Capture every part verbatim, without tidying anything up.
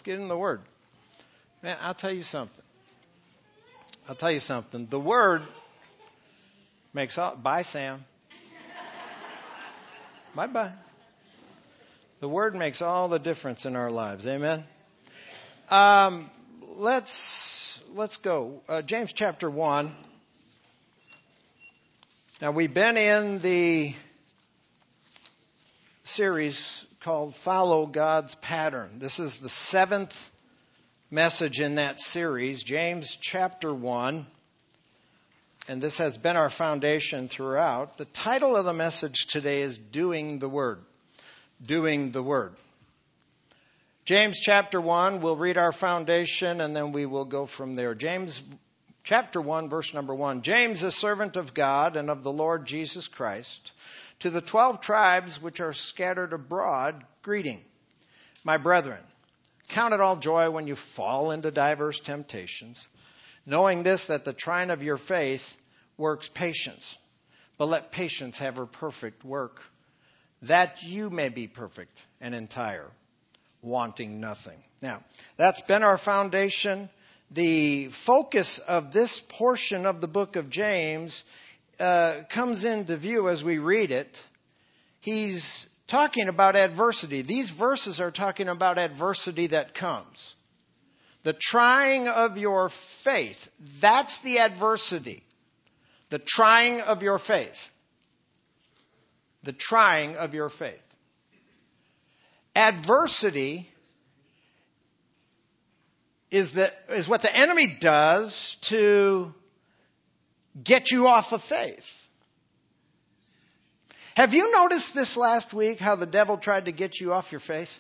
get in the Word. Man, I'll tell you something. I'll tell you something. The Word makes all... Bye, Sam. Bye-bye. The Word makes all the difference in our lives. Amen? Um, let's, let's go. Uh, James chapter one. Now, we've been in the series called Follow God's Pattern. This is the seventh message in that series, James chapter one. And this has been our foundation throughout. The title of the message today is Doing the Word. Doing the Word. James chapter one, we'll read our foundation and then we will go from there. James chapter one, verse number one. James, a servant of God and of the Lord Jesus Christ, to the twelve tribes which are scattered abroad, greeting. My brethren, count it all joy when you fall into diverse temptations, knowing this, that the trying of your faith works patience. But let patience have her perfect work, that you may be perfect and entire, wanting nothing. Now, that's been our foundation. The focus of this portion of the book of James uh, comes into view as we read it. He's talking about adversity. These verses are talking about adversity that comes. The trying of your faith. That's the adversity. The trying of your faith. The trying of your faith. Adversity is, the, is what the enemy does to get you off of faith. Have you noticed this last week how the devil tried to get you off your faith?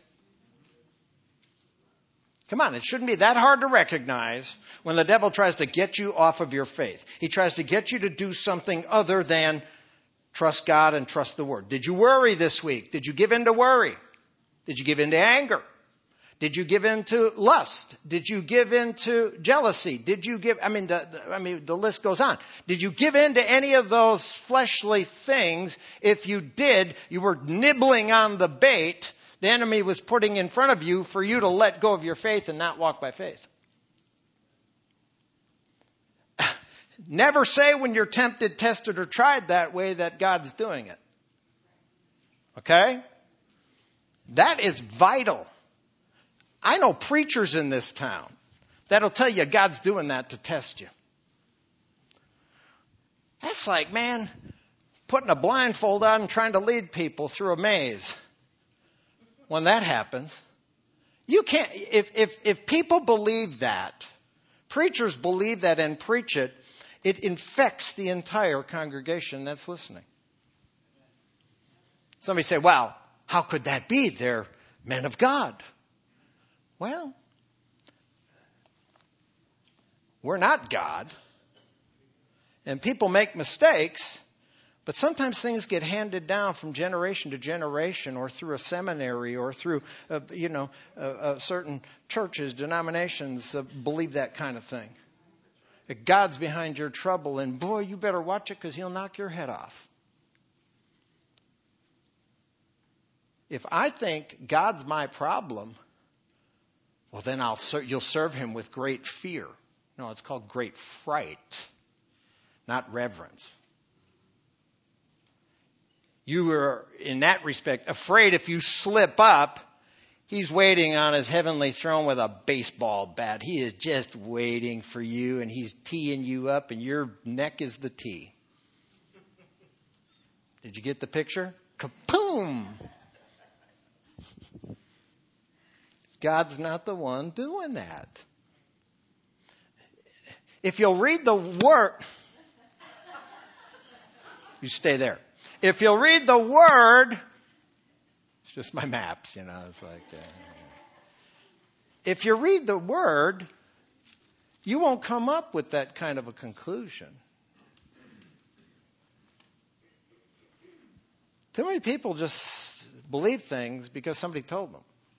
Come on, it shouldn't be that hard to recognize when the devil tries to get you off of your faith. He tries to get you to do something other than trust God and trust the Word. Did you worry this week? Did you give in to worry? Did you give in to anger? Did you give in to lust? Did you give in to jealousy? Did you give, I mean, the, the, I mean, the list goes on. Did you give in to any of those fleshly things? If you did, you were nibbling on the bait the enemy was putting in front of you for you to let go of your faith and not walk by faith. Never say when you're tempted, tested, or tried that way that God's doing it. Okay? That is vital. I know preachers in this town that'll tell you God's doing that to test you. That's like, man, putting a blindfold on and trying to lead people through a maze. When that happens, you can't, if, if, if people believe that, preachers believe that and preach it, it infects the entire congregation that's listening. Somebody say, well, how could that be? They're men of God. Well, we're not God. And people make mistakes, but sometimes things get handed down from generation to generation or through a seminary or through, uh, you know, uh, uh, certain churches, denominations uh, believe that kind of thing. That God's behind your trouble and boy, you better watch it because he'll knock your head off. If I think God's my problem, well, then I'll ser- you'll serve him with great fear. No, it's called great fright, not reverence. You are, in that respect, afraid if you slip up, he's waiting on his heavenly throne with a baseball bat. He is just waiting for you, and he's teeing you up, and your neck is the tee. Did you get the picture? Kaboom! God's not the one doing that. If you'll read the Word, you stay there. If you'll read the Word, it's just my maps, you know. It's like, uh, if you read the Word, you won't come up with that kind of a conclusion. Too many people just believe things because somebody told them.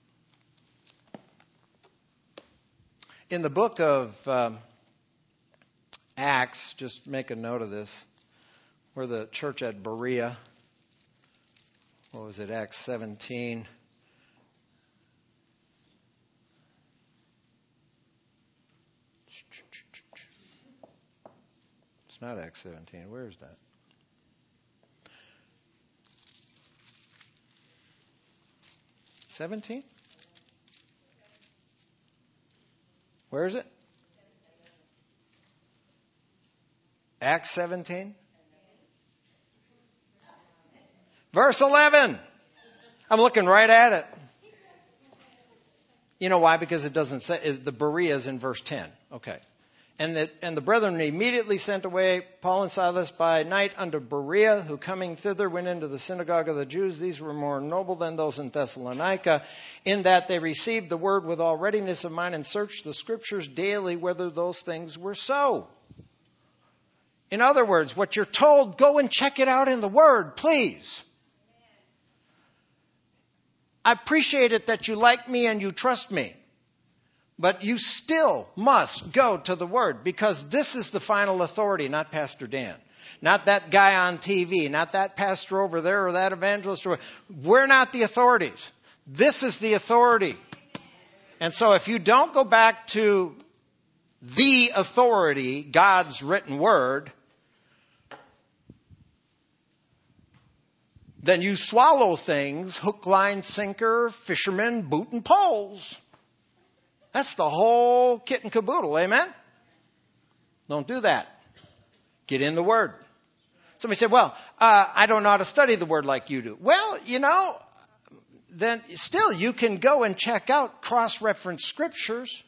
In the book of um, Acts, just make a note of this, where the church at Berea, what was it, Acts seventeen. It's not Acts seventeen. Where is that? seventeen? Where is it? Acts seventeen? Verse eleven. I'm looking right at it. You know why? Because it doesn't say, the Berea is in verse ten. Okay. And the, and the brethren immediately sent away Paul and Silas by night unto Berea, who coming thither went into the synagogue of the Jews. These were more noble than those in Thessalonica, in that they received the word with all readiness of mind and searched the scriptures daily whether those things were so. In other words, what you're told, go and check it out in the word, please. I appreciate it that you like me and you trust me. But you still must go to the Word, because this is the final authority, not Pastor Dan. Not that guy on T V, not that pastor over there or that evangelist. We're not the authorities. This is the authority. And so if you don't go back to the authority, God's written Word, then you swallow things, hook, line, sinker, fishermen, boot, and poles. That's the whole kit and caboodle, amen? Don't do that. Get in the Word. Somebody said, well, uh, I don't know how to study the Word like you do. Well, you know, then still you can go and check out cross-reference scriptures.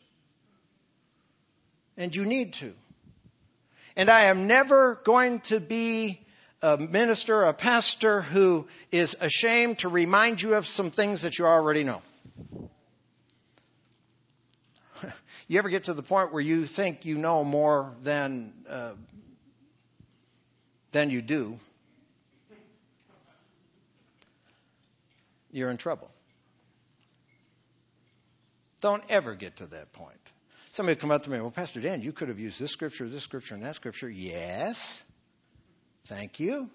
And you need to. And I am never going to be a minister, a pastor who is ashamed to remind you of some things that you already know. You ever get to the point where you think you know more than uh, than you do? You're in trouble. Don't ever get to that point. Somebody will come up to me, well, Pastor Dan, you could have used this scripture, this scripture, and that scripture. Yes. Thank you.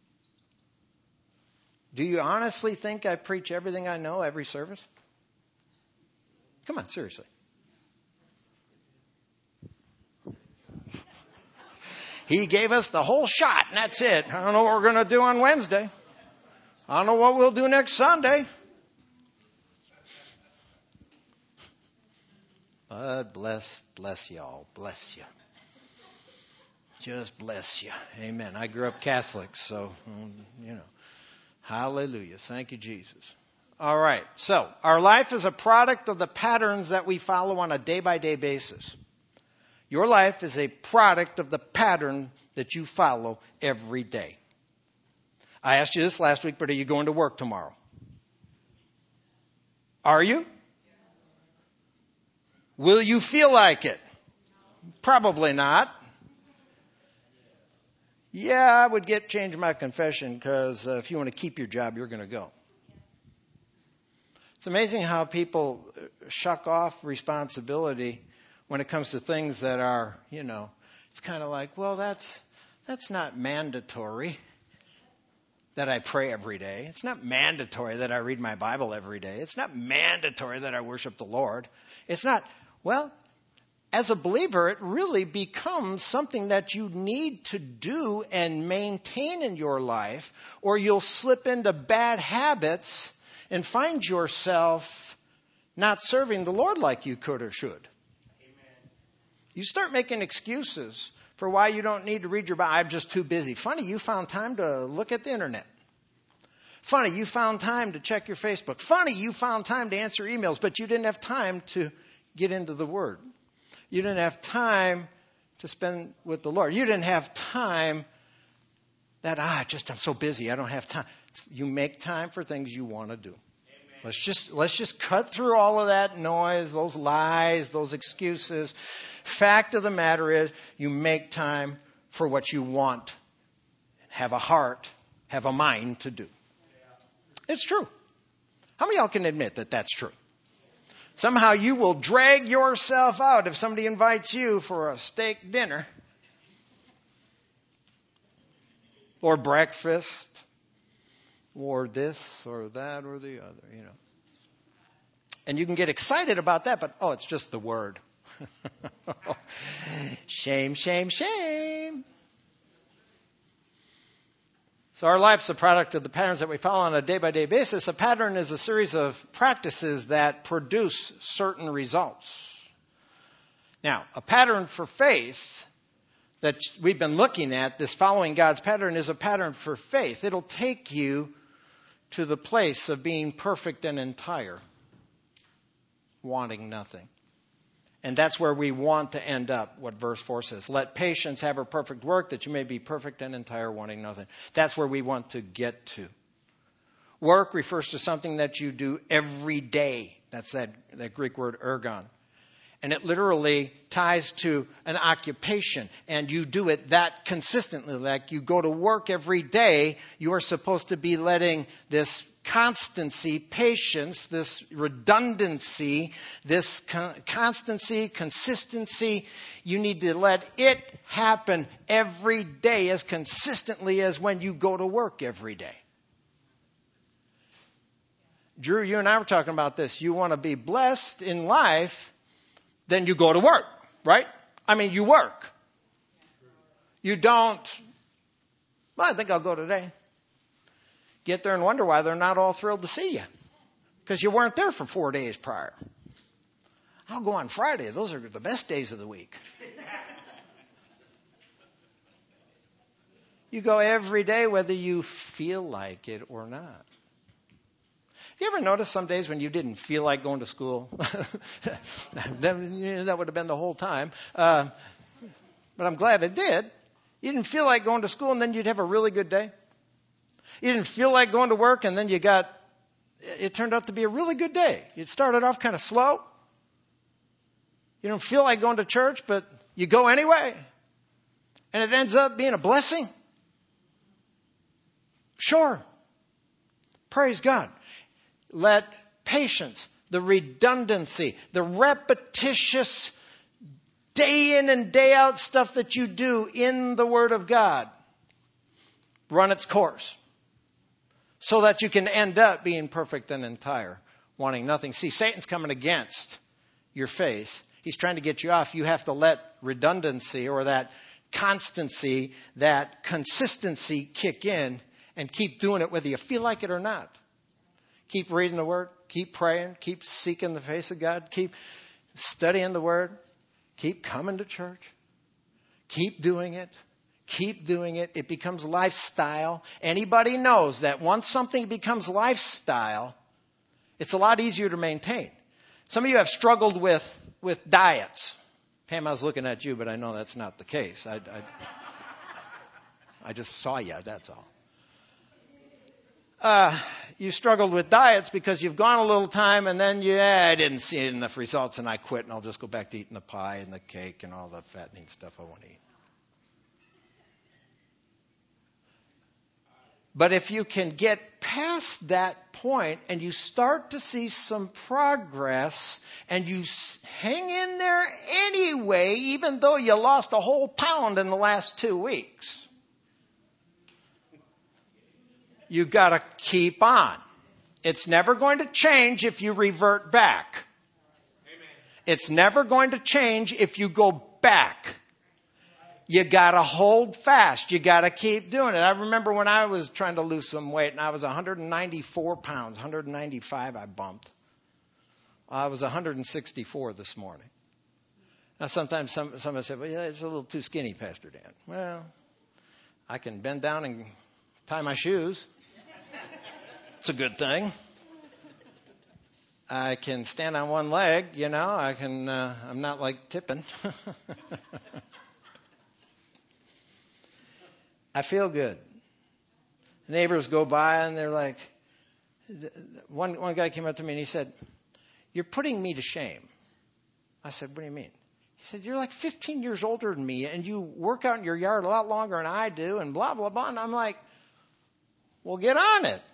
Do you honestly think I preach everything I know every service? Come on, seriously. He gave us the whole shot, and that's it. I don't know what we're going to do on Wednesday. I don't know what we'll do next Sunday. But bless, bless y'all. Bless you. Just bless you. Amen. I grew up Catholic, so, you know. Hallelujah. Thank you, Jesus. All right. So, our life is a product of the patterns that we follow on a day-by-day basis. Your life is a product of the pattern that you follow every day. I asked you this last week, but are you going to work tomorrow? Are you? Will you feel like it? Probably not. Yeah, I would get change my confession, because uh, if you want to keep your job, you're going to go. It's amazing how people shuck off responsibility when it comes to things that are, you know, it's kind of like, well, that's that's not mandatory that I pray every day. It's not mandatory that I read my Bible every day. It's not mandatory that I worship the Lord. It's not, well, as a believer, it really becomes something that you need to do and maintain in your life, or you'll slip into bad habits and find yourself not serving the Lord like you could or should. You start making excuses for why you don't need to read your Bible. I'm just too busy. Funny, you found time to look at the internet. Funny, you found time to check your Facebook. Funny, you found time to answer emails, but you didn't have time to get into the Word. You didn't have time to spend with the Lord. You didn't have time that, ah, just I'm so busy, I don't have time. You make time for things you want to do. Let's just let's just cut through all of that noise, those lies, those excuses. Fact of the matter is, you make time for what you want. Have a heart, have a mind to do. It's true. How many of y'all can admit that that's true? Somehow you will drag yourself out if somebody invites you for a steak dinner or breakfast or this or that or the other, you know. And you can get excited about that, but, oh, it's just the Word. Shame, shame, shame. So our life's a product of the patterns that we follow on a day-by-day basis. A pattern is a series of practices that produce certain results. Now, a pattern for faith that we've been looking at, this following God's pattern, is a pattern for faith. It'll take you to the place of being perfect and entire, wanting nothing. And that's where we want to end up, what verse four says. Let patience have her perfect work, that you may be perfect and entire, wanting nothing. That's where we want to get to. Work refers to something that you do every day. That's that, that Greek word ergon. And it literally ties to an occupation. And you do it that consistently. Like you go to work every day, you are supposed to be letting this constancy, patience, this redundancy, this con- constancy, consistency, you need to let it happen every day as consistently as when you go to work every day. Drew, you and I were talking about this. You want to be blessed in life, then you go to work, right? I mean, you work. You don't, well, I think I'll go today. Get there and wonder why they're not all thrilled to see you. Because you weren't there for four days prior. I'll go on Friday. Those are the best days of the week. You go every day whether you feel like it or not. You ever notice some days when you didn't feel like going to school? That would have been the whole time. Uh, but I'm glad it did. You didn't feel like going to school and then you'd have a really good day. You didn't feel like going to work, and then you got, it turned out to be a really good day. It started off kind of slow. You don't feel like going to church, but you go anyway. And it ends up being a blessing. Sure. Praise God. Let patience, the redundancy, the repetitious day in and day out stuff that you do in the Word of God run its course. So that you can end up being perfect and entire, wanting nothing. See, Satan's coming against your faith. He's trying to get you off. You have to let redundancy or that constancy, that consistency kick in and keep doing it whether you feel like it or not. Keep reading the Word. Keep praying. Keep seeking the face of God. Keep studying the Word. Keep coming to church. Keep doing it. Keep doing it. It becomes lifestyle. Anybody knows that once something becomes lifestyle, it's a lot easier to maintain. Some of you have struggled with, with diets. Pam, I was looking at you, but I know that's not the case. I, I, I just saw you, that's all. Uh, you struggled with diets because you've gone a little time and then you, eh, I didn't see enough results and I quit and I'll just go back to eating the pie and the cake and all the fattening stuff I want to eat. But if you can get past that point and you start to see some progress and you hang in there anyway, even though you lost a whole pound in the last two weeks, you've got to keep on. It's never going to change if you revert back. Amen. It's never going to change if you go back. You got to hold fast. You got to keep doing it. I remember when I was trying to lose some weight and I was one hundred ninety-four pounds, one hundred ninety-five I bumped. I was one hundred sixty-four this morning. Now sometimes some, somebody said, well, yeah, it's a little too skinny, Pastor Dan. Well, I can bend down and tie my shoes. It's a good thing. I can stand on one leg, you know. I can, uh, I'm not like tipping. I feel good. Neighbors go by and they're like, one, one guy came up to me and he said, you're putting me to shame. I said, what do you mean? He said, you're like fifteen years older than me and you work out in your yard a lot longer than I do and blah, blah, blah. And I'm like, well, get on it.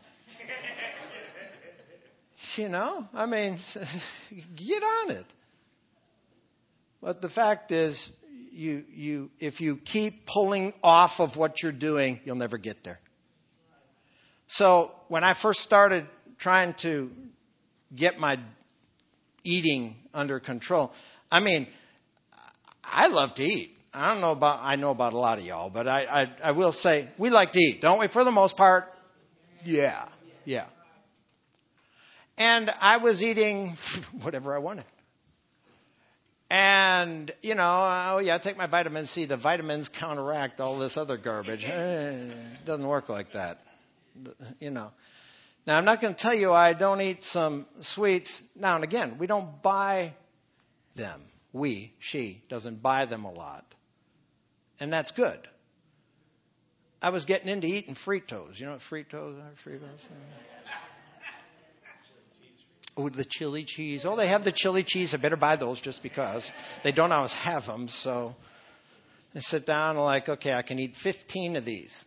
You know, I mean, get on it. But the fact is, You, you, if you keep pulling off of what you're doing, you'll never get there. So when I first started trying to get my eating under control, I mean, I love to eat. I don't know about, I know about a lot of y'all, but I, I, I will say we like to eat, don't we? For the most part. Yeah. Yeah. And I was eating whatever I wanted. And, you know, oh yeah, I take my vitamin C. The vitamins counteract all this other garbage. It doesn't work like that. You know. Now, I'm not going to tell you I don't eat some sweets now and again. We don't buy them. We, she, doesn't buy them a lot. And that's good. I was getting into eating Fritos. You know what Fritos are? Fritos? Oh, the chili cheese. Oh, they have the chili cheese. I better buy those just because. They don't always have them. So I sit down and like, okay, I can eat fifteen of these.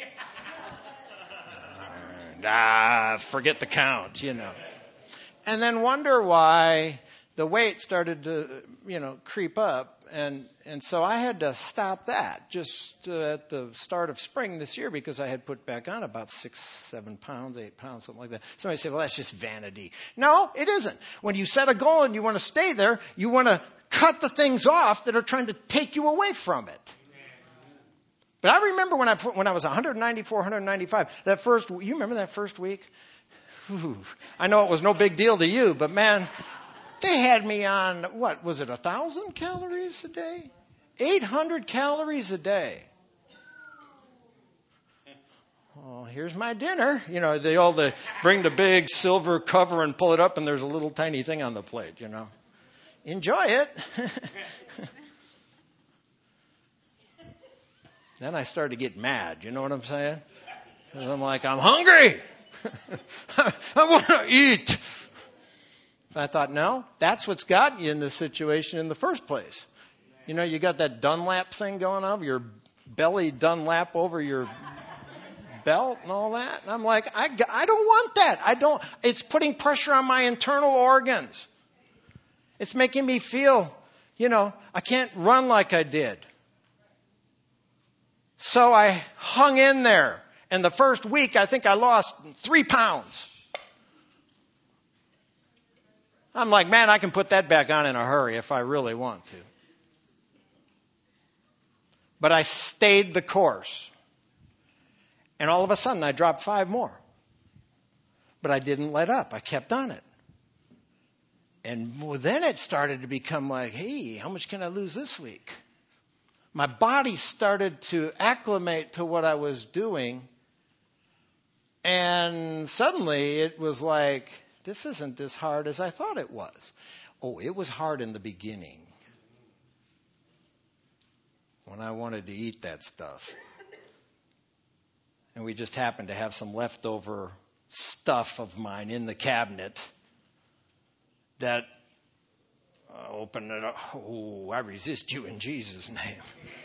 And, ah, forget the count, you know. And then wonder why the weight started to, you know, creep up. And and so I had to stop that just uh, at the start of spring this year because I had put back on about six, seven pounds, eight pounds, something like that. Somebody said, well, that's just vanity. No, it isn't. When you set a goal and you want to stay there, you want to cut the things off that are trying to take you away from it. But I remember when I put, when I was one ninety-four, one ninety-five, that first, you remember that first week? Whew. I know it was no big deal to you, but man, they had me on, what, was it one thousand calories a day? eight hundred calories a day. Oh, here's my dinner. You know, they all the, bring the big silver cover and pull it up, and there's a little tiny thing on the plate, you know. Enjoy it. Then I started to get mad, you know what I'm saying? Because I'm like, I'm hungry. I want to eat. I thought, no, that's what's got you in this situation in the first place. You know, you got that Dunlap thing going on, your belly Dunlap over your belt and all that. And I'm like, I, I don't want that. I don't. It's putting pressure on my internal organs. It's making me feel, you know, I can't run like I did. So I hung in there. And the first week, I think I lost three pounds. I'm like, man, I can put that back on in a hurry if I really want to. But I stayed the course. And all of a sudden, I dropped five more. But I didn't let up. I kept on it. And then it started to become like, hey, how much can I lose this week? My body started to acclimate to what I was doing. And suddenly it was like, this isn't as hard as I thought it was. Oh, it was hard in the beginning when I wanted to eat that stuff. And we just happened to have some leftover stuff of mine in the cabinet that uh, opened it up. Oh, I resist you in Jesus' name.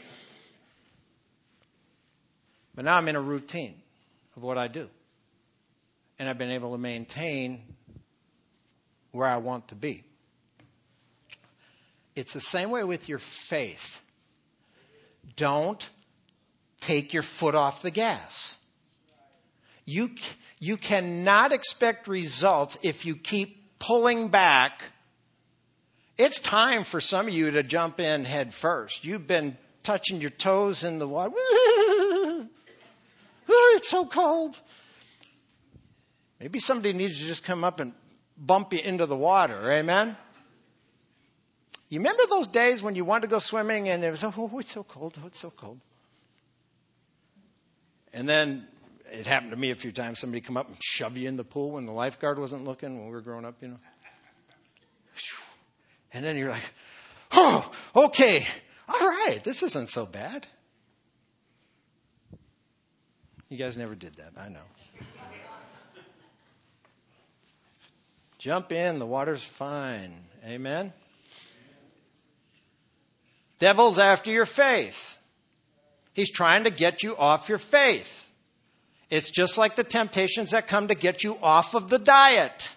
But now I'm in a routine of what I do. And I've been able to maintain where I want to be. It's the same way with your faith. Don't take your foot off the gas. You, you cannot expect results if you keep pulling back. It's time for some of you to jump in head first. You've been touching your toes in the water. It's so cold. Maybe somebody needs to just come up and bump you into the water. Amen? You remember those days when you wanted to go swimming and it was, oh, it's so cold. Oh, it's so cold. And then it happened to me a few times. Somebody come up and shove you in the pool when the lifeguard wasn't looking when we were growing up, you know. And then you're like, oh, okay. All right. This isn't so bad. You guys never did that. I know. Jump in. The water's fine. Amen. Devil's after your faith. He's trying to get you off your faith. It's just like the temptations that come to get you off of the diet.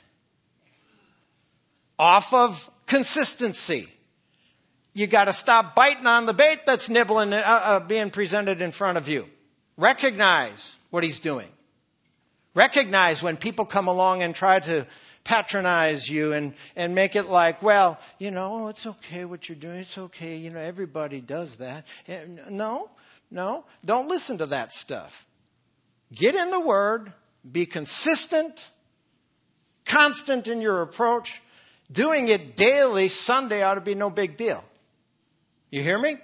Off of consistency. You got to stop biting on the bait that's nibbling, uh, uh, being presented in front of you. Recognize what he's doing. Recognize when people come along and try to patronize you and, and make it like, well, you know, it's okay what you're doing. It's okay. You know, everybody does that. No, no, don't listen to that stuff. Get in the Word. Be consistent, constant in your approach. Doing it daily, Sunday ought to be no big deal. You hear me?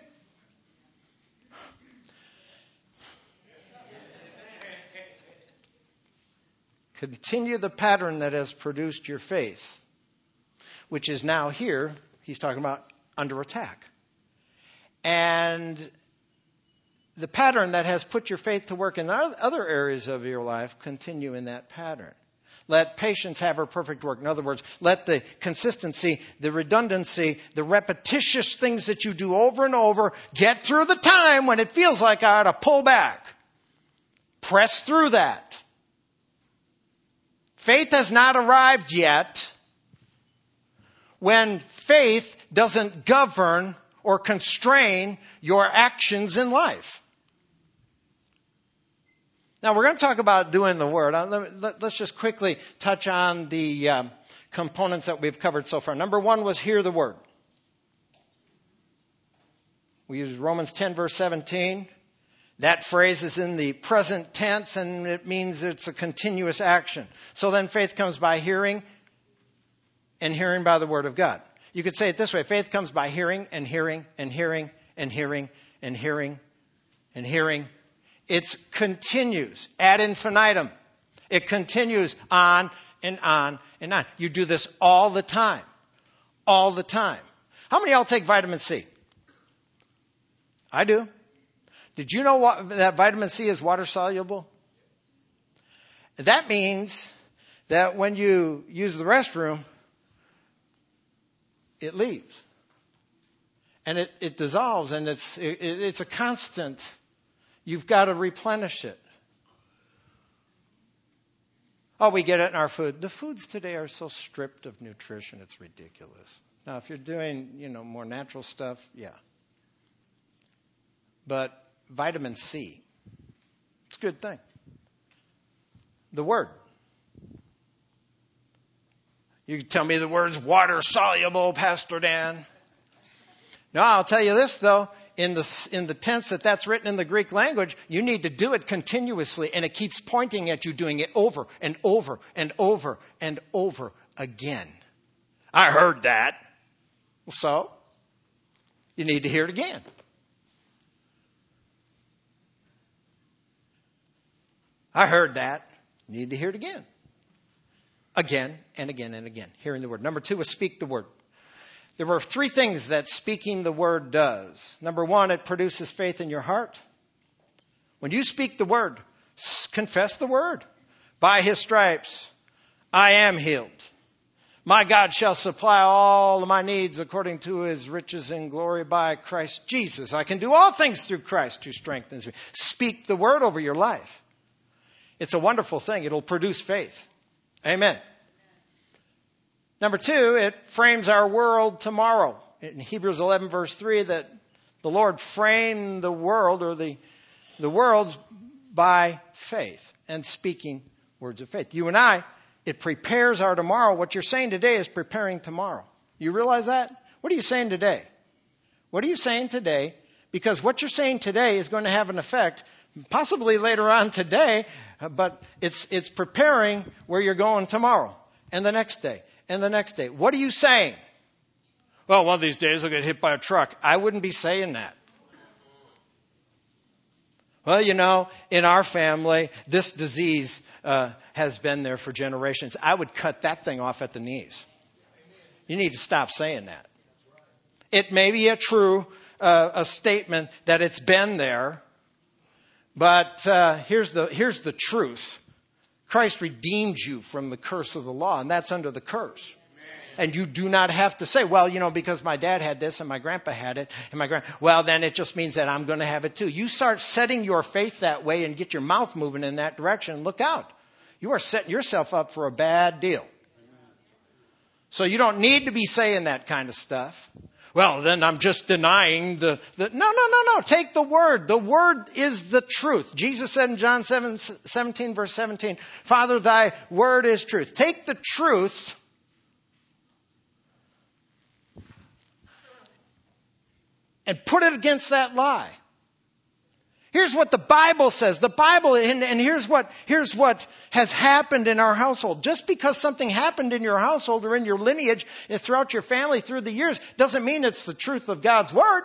Continue the pattern that has produced your faith, which is now here, he's talking about under attack. And the pattern that has put your faith to work in other areas of your life, continue in that pattern. Let patience have her perfect work. In other words, let the consistency, the redundancy, the repetitious things that you do over and over get through the time when it feels like I ought to pull back. Press through that. Faith has not arrived yet when faith doesn't govern or constrain your actions in life. Now, we're going to talk about doing the Word. Let's just quickly touch on the um, components that we've covered so far. Number one was hear the Word. We use Romans ten, verse seventeen. That phrase is in the present tense, and it means it's a continuous action. So then faith comes by hearing, and hearing by the Word of God. You could say it this way. Faith comes by hearing and hearing and hearing and hearing and hearing and hearing. It continues ad infinitum. It continues on and on and on. You do this all the time. All the time. How many of y'all take vitamin C? I do. Did you know what, that vitamin C is water soluble? That means that when you use the restroom, it leaves. And it, it dissolves, and it's it, it's a constant. You've got to replenish it. Oh, we get it in our food. The foods today are so stripped of nutrition, it's ridiculous. Now, if you're doing, you know, more natural stuff, yeah. But vitamin C, it's a good thing. The Word. You can tell me the word's water soluble, Pastor Dan. No, I'll tell you this, though. In the, in the tense that that's written in the Greek language, you need to do it continuously, and it keeps pointing at you doing it over and over and over and over again. I heard that. So, you need to hear it again. I heard that. You need to hear it again. Again and again and again. Hearing the Word. Number two is speak the Word. There were three things that speaking the Word does. Number one, it produces faith in your heart. When you speak the Word, confess the Word. By His stripes, I am healed. My God shall supply all of my needs according to His riches in glory by Christ Jesus. I can do all things through Christ who strengthens me. Speak the Word over your life. It's a wonderful thing. It'll produce faith. Amen. Number two, it frames our world tomorrow. In Hebrews eleven, verse three, that the Lord framed the world or the, the worlds by faith and speaking words of faith. You and I, it prepares our tomorrow. What you're saying today is preparing tomorrow. You realize that? What are you saying today? What are you saying today? Because what you're saying today is going to have an effect, possibly later on today, but it's it's preparing where you're going tomorrow and the next day. And the next day. What are you saying? Well, one of these days I'll get hit by a truck. I wouldn't be saying that. Well, you know, in our family, this disease uh, has been there for generations. I would cut that thing off at the knees. You need to stop saying that. It may be a true uh, a statement that it's been there, but uh, here's the here's the truth. Christ redeemed you from the curse of the law, and that's under the curse. Amen. And you do not have to say, well, you know, because my dad had this and my grandpa had it, and my grand, well, then it just means that I'm going to have it too. You start setting your faith that way and get your mouth moving in that direction. Look out. You are setting yourself up for a bad deal. Amen. So you don't need to be saying that kind of stuff. well, then I'm just denying the, the... No, no, no, no. Take the word. The word is the truth. Jesus said in John seven, seventeen, verse seventeen, Father, thy word is truth. Take the truth and put it against that lie. Here's what the Bible says. The Bible, and, and here's what, here's what has happened in our household. Just because something happened in your household or in your lineage and throughout your family through the years doesn't mean it's the truth of God's Word.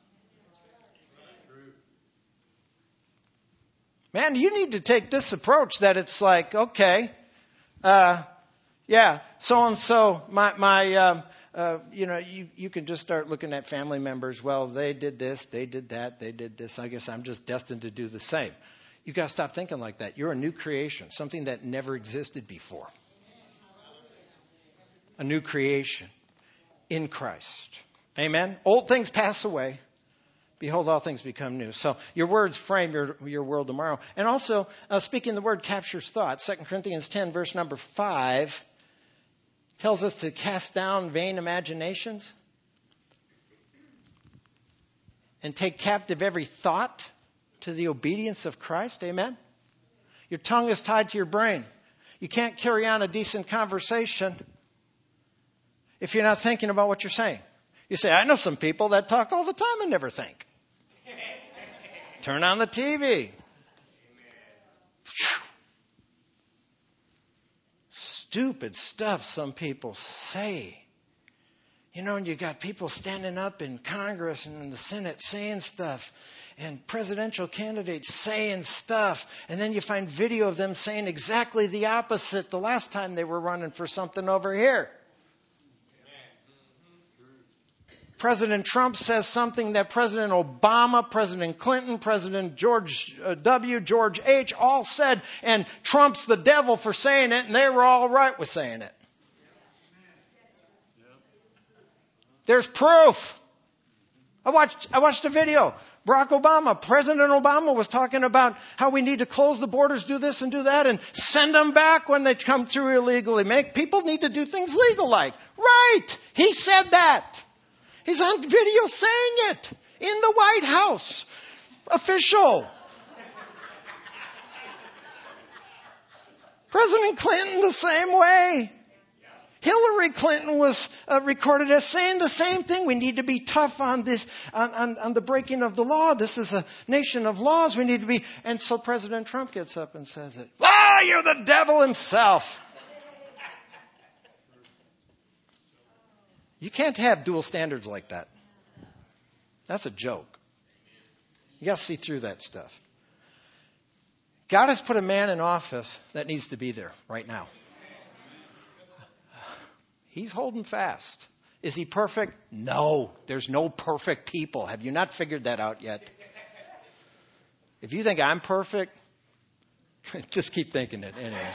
Man, you need to take this approach that it's like, okay, uh, yeah, so-and-so, my, my, um, Uh, you know, you, you can just start looking at family members. Well, they did this, they did that, they did this. I guess I'm just destined to do the same. You got to stop thinking like that. You're a new creation, something that never existed before. A new creation in Christ. Amen? Old things pass away. Behold, all things become new. So your words frame your, your world tomorrow. And also, uh, speaking the word captures thought. Second Corinthians ten, verse number five. Tells us to cast down vain imaginations and take captive every thought to the obedience of Christ. Amen? Your tongue is tied to your brain. You can't carry on a decent conversation if you're not thinking about what you're saying. You say, I know some people that talk all the time and never think. Turn on the T V. Stupid stuff some people say. You know, and you got people standing up in Congress and in the Senate saying stuff, and presidential candidates saying stuff, and then you find video of them saying exactly the opposite the last time they were running for something over here. President Trump says something that President Obama, President Clinton, President George W., George H. all said, and Trump's the devil for saying it, and they were all right with saying it. There's proof. I watched, I watched a video. Barack Obama, President Obama was talking about how we need to close the borders, do this and do that, and send them back when they come through illegally. Make people need to do things legal-like. Right. He said that. He's on video saying it in the White House. Official. President Clinton the same way. Hillary Clinton was uh, recorded as saying the same thing. We need to be tough on this, on, on, on the breaking of the law. This is a nation of laws. We need to be. And so President Trump gets up and says it. Ah, you're the devil himself. You can't have dual standards like that. That's a joke. You got to see through that stuff. God has put a man in office that needs to be there right now. He's holding fast. Is he perfect? No. There's no perfect people. Have you not figured that out yet? If you think I'm perfect, just keep thinking it anyway.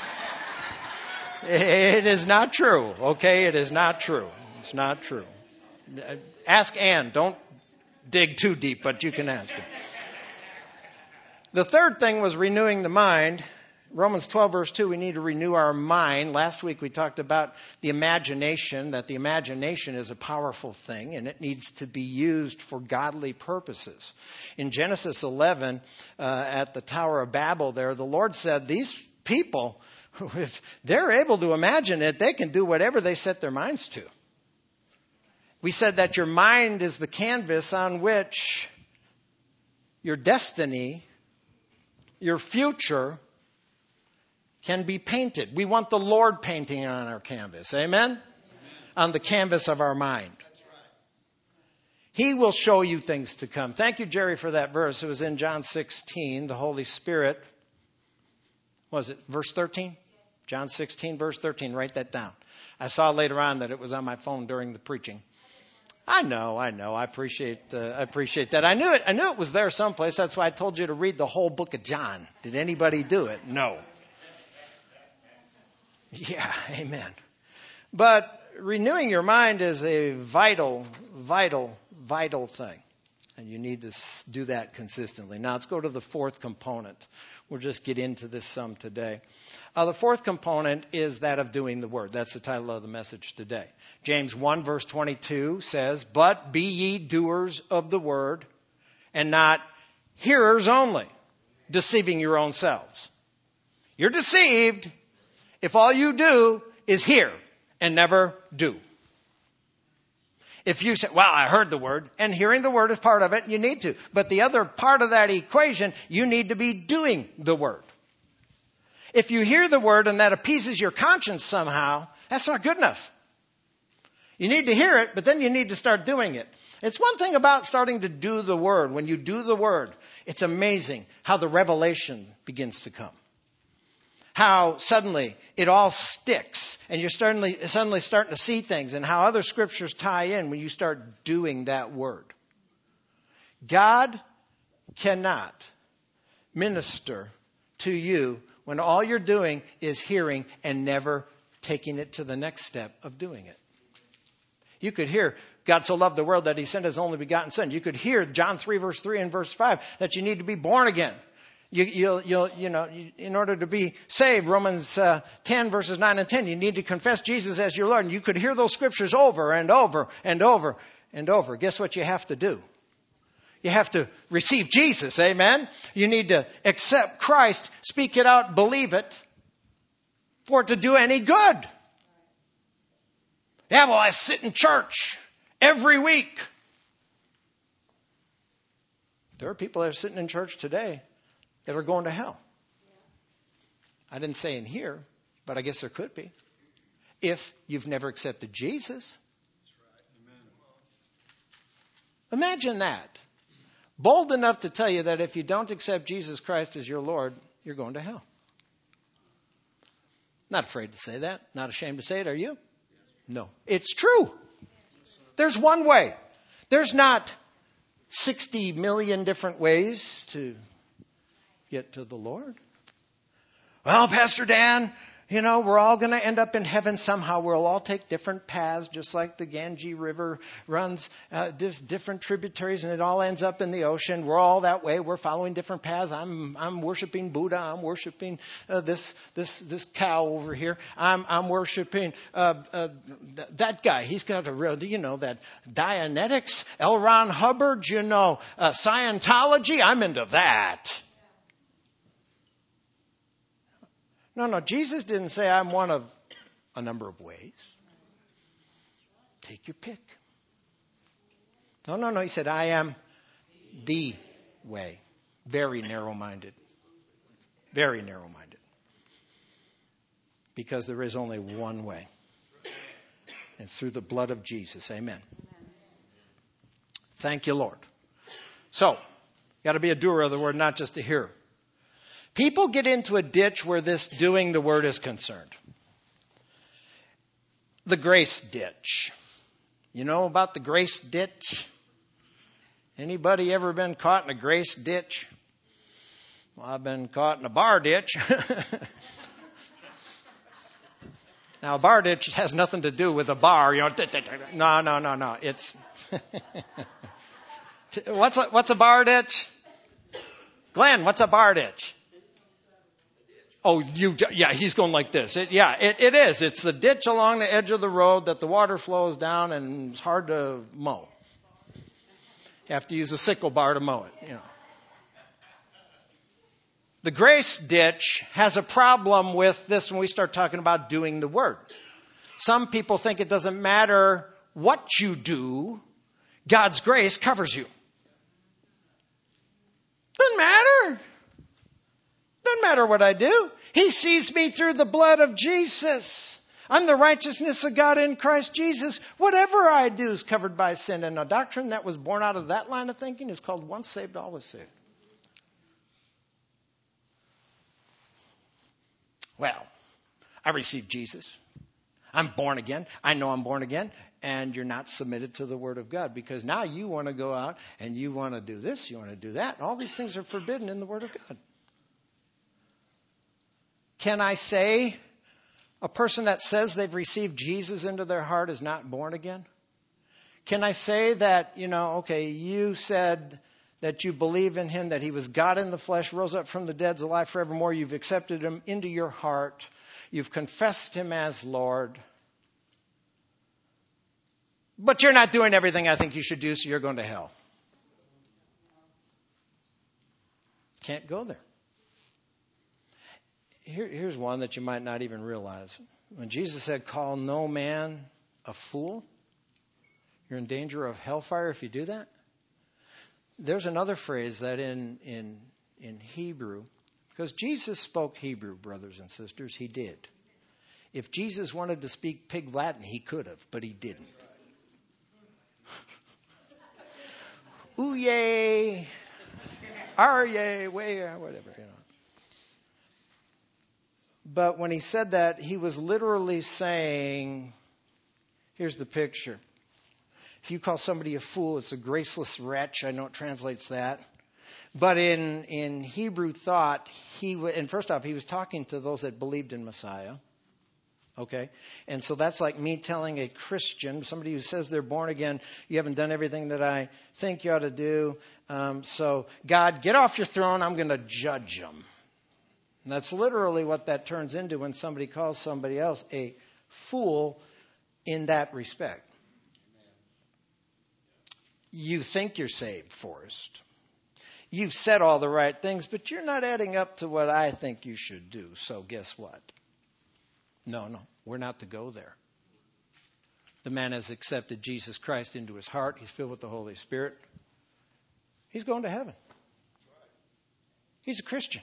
It is not true. Okay? It is not true. It's not true. Ask Ann. Don't dig too deep, but you can ask her. The third thing was renewing the mind. Romans twelve, verse two, we need to renew our mind. Last week we talked about the imagination, that the imagination is a powerful thing and it needs to be used for godly purposes. In Genesis eleven, uh, at the Tower of Babel there, the Lord said, these people, if they're able to imagine it, they can do whatever they set their minds to. We said that your mind is the canvas on which your destiny, your future, can be painted. We want the Lord painting on our canvas. Amen? Amen. On the canvas of our mind. That's right. He will show you things to come. Thank you, Jerry, for that verse. It was in John sixteen, the Holy Spirit. Was it verse thirteen? John sixteen, verse thirteen. Write that down. I saw later on that it was on my phone during the preaching. I know, I know. I appreciate, uh, I appreciate that. I knew it. I knew it was there someplace. That's why I told you to read the whole book of John. Did anybody do it? No. Yeah, amen. But renewing your mind is a vital, vital, vital thing. And you need to do that consistently. Now let's go to the fourth component. We'll just get into this some today. Uh, the fourth component is that of doing the word. That's the title of the message today. James one verse twenty-two says, "But be ye doers of the word, and not hearers only, deceiving your own selves." You're deceived if all you do is hear and never do. If you say, well, I heard the word, and hearing the word is part of it, you need to. But the other part of that equation, you need to be doing the word. If you hear the word and that appeases your conscience somehow, that's not good enough. You need to hear it, but then you need to start doing it. It's one thing about starting to do the word. When you do the word, it's amazing how the revelation begins to come. How suddenly it all sticks and you're suddenly, suddenly starting to see things, and how other scriptures tie in when you start doing that word. God cannot minister to you when all you're doing is hearing and never taking it to the next step of doing it. You could hear God so loved the world that he sent his only begotten son. You could hear John three verse three and verse five that you need to be born again. You, you'll, you'll, you know, in order to be saved, Romans uh, ten verses nine and ten, you need to confess Jesus as your Lord. And you could hear those scriptures over and over and over and over. Guess what you have to do? You have to receive Jesus, amen? You need to accept Christ, speak it out, believe it, for it to do any good. Yeah, well, I sit in church every week. There are people that are sitting in church today that are going to hell. I didn't say in here, but I guess there could be. If you've never accepted Jesus. Imagine that. Bold enough to tell you that if you don't accept Jesus Christ as your Lord, you're going to hell. Not afraid to say that. Not ashamed to say it, are you? No. It's true. There's one way. There's not sixty million different ways to get to the Lord. Well, Pastor Dan, you know, we're all going to end up in heaven somehow. We'll all take different paths, just like the Ganges River runs uh, different tributaries, and it all ends up in the ocean. We're all that way. We're following different paths. I'm I'm worshiping Buddha. I'm worshiping uh, this this this cow over here. I'm I'm worshiping uh, uh, th- that guy. He's got a real, you know, that Dianetics, L. Ron Hubbard, you know, uh, Scientology. I'm into that. No, no, Jesus didn't say I'm one of a number of ways. Take your pick. No, no, no. He said I am the way. Very narrow-minded. Very narrow-minded. Because there is only one way. And through the blood of Jesus. Amen. Thank you, Lord. So, you got to be a doer of the word, not just a hearer. People get into a ditch where this doing the word is concerned. The grace ditch. You know about the grace ditch? Anybody ever been caught in a grace ditch? Well, I've been caught in a bar ditch. Now, a bar ditch has nothing to do with a bar. You know, no, no, no, no. It's what's a, what's a bar ditch? Glenn, what's a bar ditch? Oh, you, yeah, he's going like this. It, yeah, it, it is. It's the ditch along the edge of the road that the water flows down and it's hard to mow. You have to use a sickle bar to mow it, you know. The grace ditch has a problem with this when we start talking about doing the word. Some people think it doesn't matter what you do, God's grace covers you. Doesn't matter. Doesn't matter what I do. He sees me through the blood of Jesus. I'm the righteousness of God in Christ Jesus. Whatever I do is covered by sin. And a doctrine that was born out of that line of thinking is called once saved, always saved. Well, I received Jesus. I'm born again. I know I'm born again. And you're not submitted to the Word of God because now you want to go out and you want to do this, you want to do that. And all these things are forbidden in the Word of God. Can I say a person that says they've received Jesus into their heart is not born again? Can I say that, you know, okay, you said that you believe in him, that he was God in the flesh, rose up from the dead, is alive forevermore. You've accepted him into your heart. You've confessed him as Lord. But you're not doing everything I think you should do, so you're going to hell. Can't go there. Here, here's one that you might not even realize. When Jesus said, call no man a fool, you're in danger of hellfire if you do that. There's another phrase that in, in, in Hebrew, because Jesus spoke Hebrew, brothers and sisters, he did. If Jesus wanted to speak pig Latin, he could have, but he didn't. Ooh, yay, are yay, way, whatever, you know. But when he said that, he was literally saying, here's the picture. If you call somebody a fool, it's a graceless wretch. I know it translates that. But in, in Hebrew thought, he and first off, he was talking to those that believed in Messiah. Okay? And so that's like me telling a Christian, somebody who says they're born again, you haven't done everything that I think you ought to do. Um, so, God, get off your throne. I'm going to judge them. And that's literally what that turns into when somebody calls somebody else a fool in that respect. You think you're saved, Forrest. You've said all the right things, but you're not adding up to what I think you should do. So guess what? No, no, we're not to go there. The man has accepted Jesus Christ into his heart. He's filled with the Holy Spirit. He's going to heaven. He's a Christian.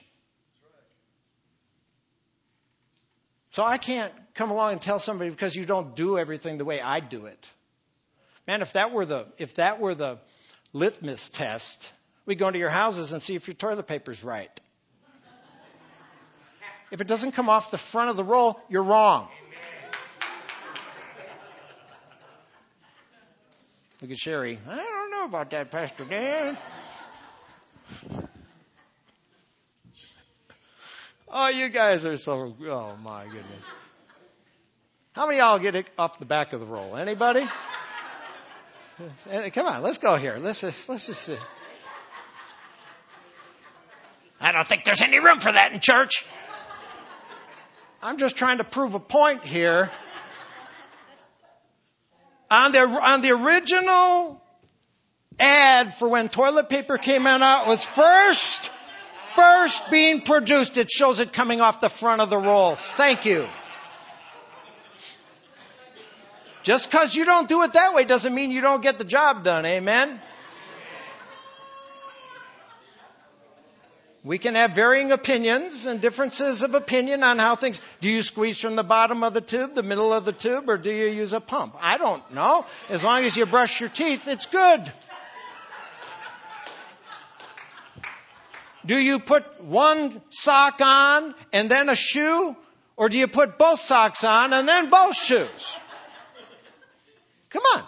So I can't come along and tell somebody because you don't do everything the way I do it. Man, if that were the if that were the litmus test, we'd go into your houses and see if your toilet paper's right. If it doesn't come off the front of the roll, you're wrong. Look at Sherry. I don't know about that, Pastor Dan. Oh, you guys are so, oh my goodness. How many of y'all get it off the back of the roll? Anybody? Come on, let's go here. Let's just, let's just see. I don't think there's any room for that in church. I'm just trying to prove a point here. On the, on the original ad for when toilet paper came out was first, first being produced. It shows it coming off the front of the roll. Thank you. Just because you don't do it that way doesn't mean you don't get the job done. Amen? We can have varying opinions and differences of opinion on how things... Do you squeeze from the bottom of the tube, the middle of the tube, or do you use a pump? I don't know. As long as you brush your teeth, it's good. Do you put one sock on and then a shoe? Or do you put both socks on and then both shoes? Come on.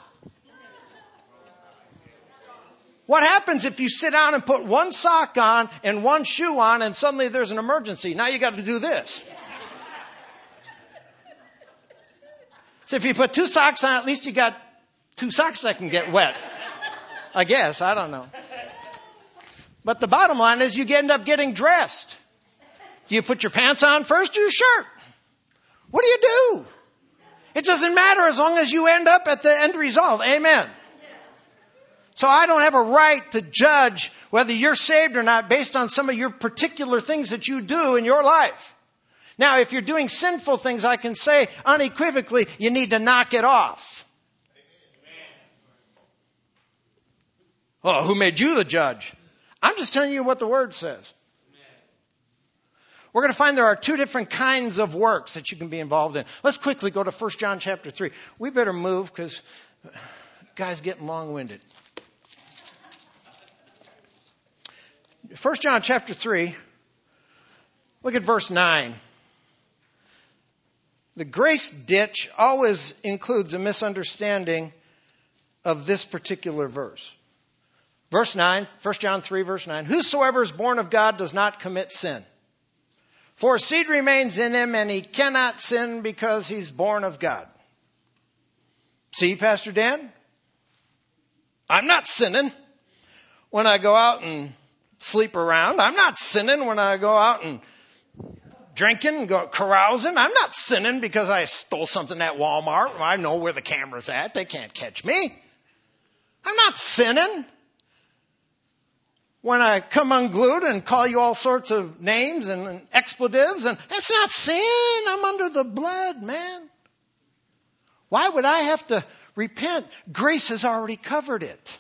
What happens if you sit down and put one sock on and one shoe on and suddenly there's an emergency? Now you got to do this. So if you put two socks on, at least you got two socks that can get wet. I guess. I don't know. But the bottom line is you end up getting dressed. Do you put your pants on first or your shirt? What do you do? It doesn't matter as long as you end up at the end result. Amen. So I don't have a right to judge whether you're saved or not based on some of your particular things that you do in your life. Now, if you're doing sinful things, I can say unequivocally, you need to knock it off. Oh, who made you the judge? I'm just telling you what the Word says. We're going to find there are two different kinds of works that you can be involved in. Let's quickly go to First John chapter three. We better move because guys getting long-winded. First John chapter three, look at verse nine. The grace ditch always includes a misunderstanding of this particular verse. Verse nine, First John three, verse nine. Whosoever is born of God does not commit sin. For seed remains in him, and he cannot sin because he's born of God. See, Pastor Dan? I'm not sinning. when I go out and sleep around. I'm not sinning when I go out and drinking, go carousing. I'm not sinning because I stole something at Walmart. I know where the camera's at. They can't catch me. I'm not sinning when I come unglued and call you all sorts of names and, and expletives. And that's not sin. I'm under the blood, man. Why would I have to repent? Grace has already covered it.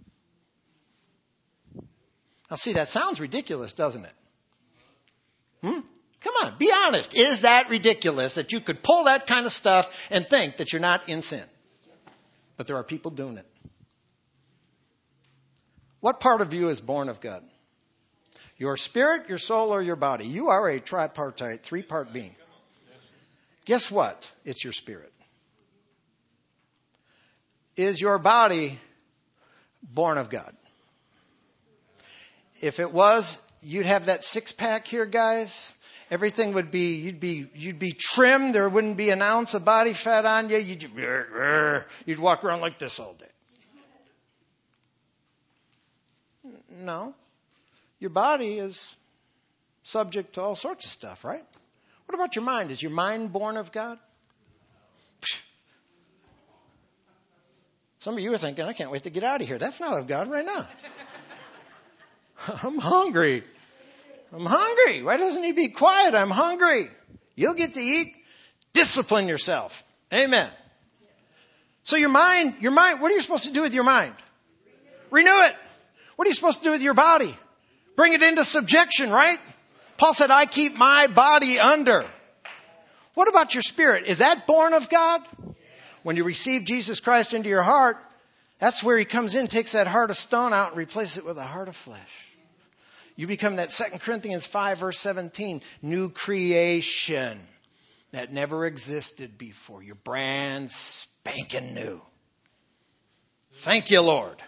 Now, see, that sounds ridiculous, doesn't it? Hmm? Come on, be honest. Is that ridiculous that you could pull that kind of stuff and think that you're not in sin? But there are people doing it. What part of you is born of God? Your spirit, your soul, or your body? You are a tripartite, three-part being. Guess what? It's your spirit. Is your body born of God? If it was, you'd have that six-pack here, guys. Everything would be, you'd be, you'd be trimmed. There wouldn't be an ounce of body fat on you. You'd, you'd walk around like this all day. No. Your body is subject to all sorts of stuff, right? What about your mind? Is your mind born of God? Some of you are thinking, I can't wait to get out of here. That's not of God right now. I'm hungry. I'm hungry. Why doesn't he be quiet? I'm hungry. You'll get to eat. Discipline yourself. Amen. So your mind, your mind, what are you supposed to do with your mind? Renew it. What are you supposed to do with your body? Bring it into subjection, right? Paul said, I keep my body under. What about your spirit? Is that born of God? When you receive Jesus Christ into your heart, that's where he comes in, takes that heart of stone out and replaces it with a heart of flesh. You become that Second Corinthians five verse seventeen, new creation that never existed before. You're brand spanking new. Thank you, Lord.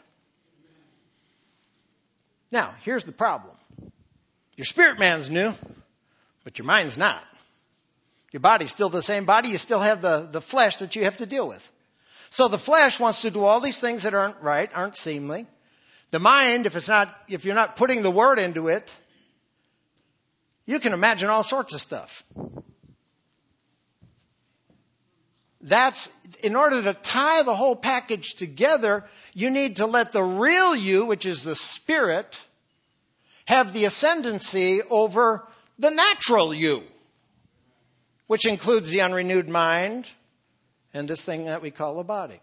Now, here's the problem. Your spirit man's new, but your mind's not. Your body's still the same body. You still have the, the flesh that you have to deal with. So the flesh wants to do all these things that aren't right, aren't seemly. The mind, if it's not, if you're not putting the word into it, you can imagine all sorts of stuff. That's, in order to tie the whole package together, you need to let the real you, which is the spirit, have the ascendancy over the natural you, which includes the unrenewed mind and this thing that we call a body.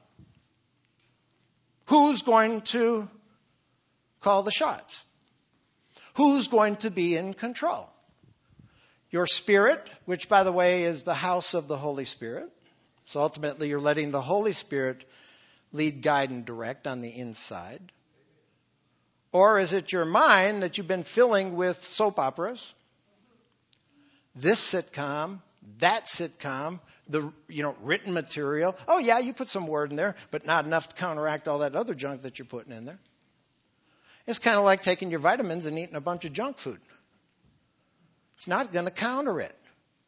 Who's going to call the shots? Who's going to be in control? Your spirit, which, by the way, is the house of the Holy Spirit. So ultimately, you're letting the Holy Spirit lead, guide, and direct on the inside. Or is it your mind that you've been filling with soap operas? This sitcom, that sitcom, the you know written material. Oh, yeah, you put some word in there, but not enough to counteract all that other junk that you're putting in there. It's kind of like taking your vitamins and eating a bunch of junk food. It's not going to counter it.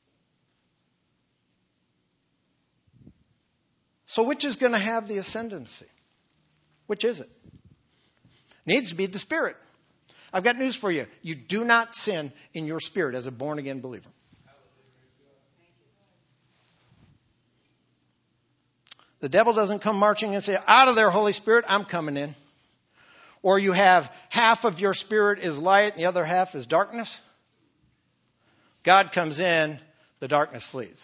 So which is going to have the ascendancy? Which is it? Needs to be the spirit. I've got news for you. You do not sin in your spirit as a born-again believer. The devil doesn't come marching and say, out of there, Holy Spirit, I'm coming in. Or you have half of your spirit is light and the other half is darkness. God comes in, the darkness flees.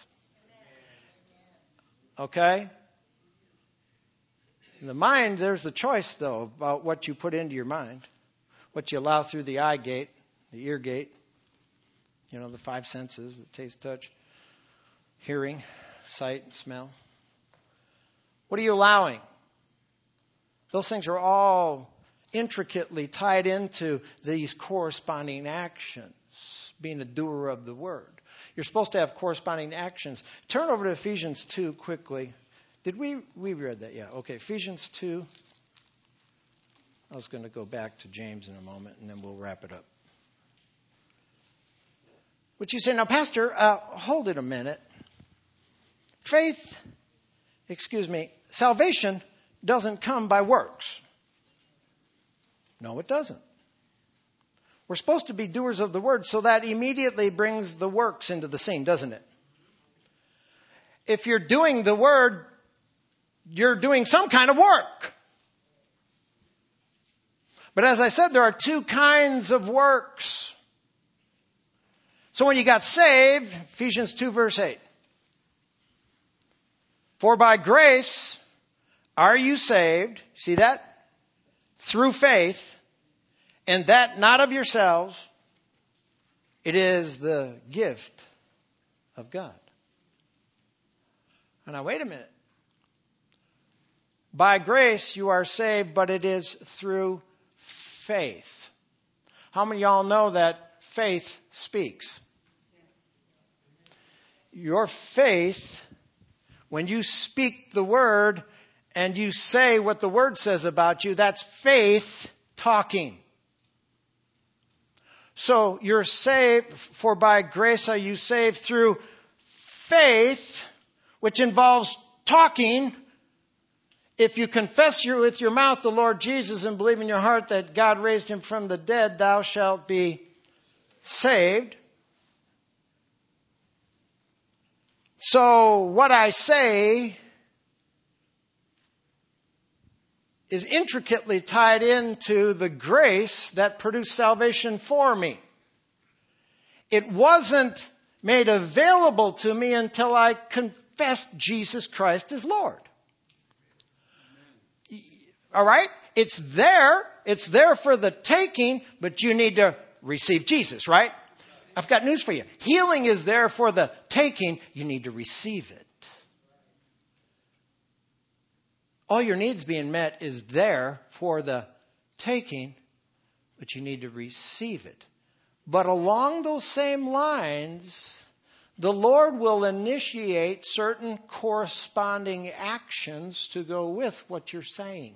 Okay? In the mind, there's a choice, though, about what you put into your mind. What you allow through the eye gate, the ear gate. You know, the five senses, the taste, touch, hearing, sight, smell. What are you allowing? Those things are all intricately tied into these corresponding actions. Being a doer of the word. You're supposed to have corresponding actions. Turn over to Ephesians two quickly. Did we, we read that? Yeah. Okay. Ephesians two. I was going to go back to James in a moment and then we'll wrap it up. But you say, now, Pastor, uh, hold it a minute. Faith, excuse me, salvation doesn't come by works. No, it doesn't. We're supposed to be doers of the word, so that immediately brings the works into the scene, doesn't it? If you're doing the word, you're doing some kind of work. But as I said, there are two kinds of works. So when you got saved, Ephesians two verse eight. For by grace are you saved, see that? Through faith, and that not of yourselves, it is the gift of God. And now wait a minute. By grace you are saved, but it is through faith. How many of y'all know that faith speaks? Your faith, when you speak the word and you say what the word says about you, that's faith talking. So you're saved, for by grace are you saved through faith, which involves talking. If you confess your, with your mouth the Lord Jesus and believe in your heart that God raised him from the dead, thou shalt be saved. So what I say is intricately tied into the grace that produced salvation for me. It wasn't made available to me until I confessed Jesus Christ as Lord. All right? It's there. It's there for the taking, but you need to receive Jesus, right? I've got news for you. Healing is there for the taking. You need to receive it. All your needs being met is there for the taking, but you need to receive it. But along those same lines, the Lord will initiate certain corresponding actions to go with what you're saying.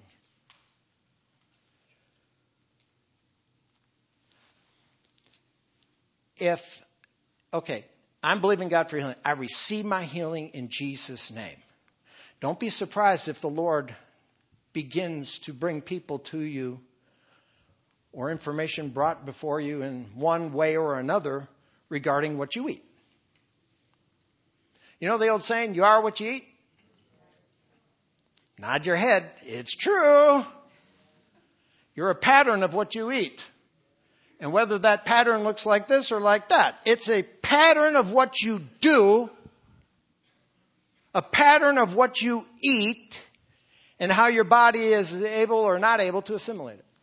If, okay, I'm believing God for healing. I receive my healing in Jesus' name. Don't be surprised if the Lord begins to bring people to you or information brought before you in one way or another regarding what you eat. You know the old saying, you are what you eat? Nod your head. It's true. You're a pattern of what you eat. And whether that pattern looks like this or like that, it's a pattern of what you do, a pattern of what you eat, and how your body is able or not able to assimilate it.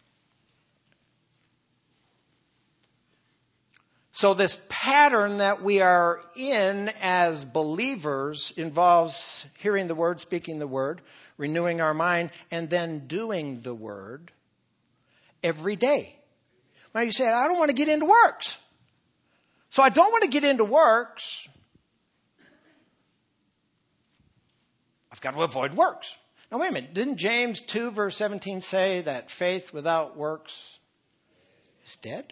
So this pattern that we are in as believers involves hearing the word, speaking the word, renewing our mind, and then doing the word every day. Now you say, I don't want to get into works. So I don't want to get into works. I've got to avoid works. Now wait a minute. Didn't James two verse seventeen say that faith without works is dead?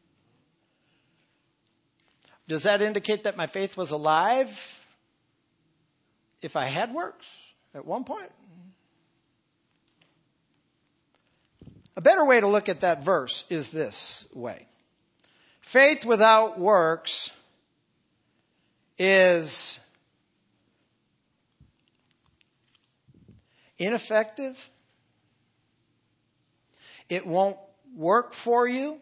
Does that indicate that my faith was alive if I had works at one point? A better way to look at that verse is this way. Faith without works is ineffective. It won't work for you.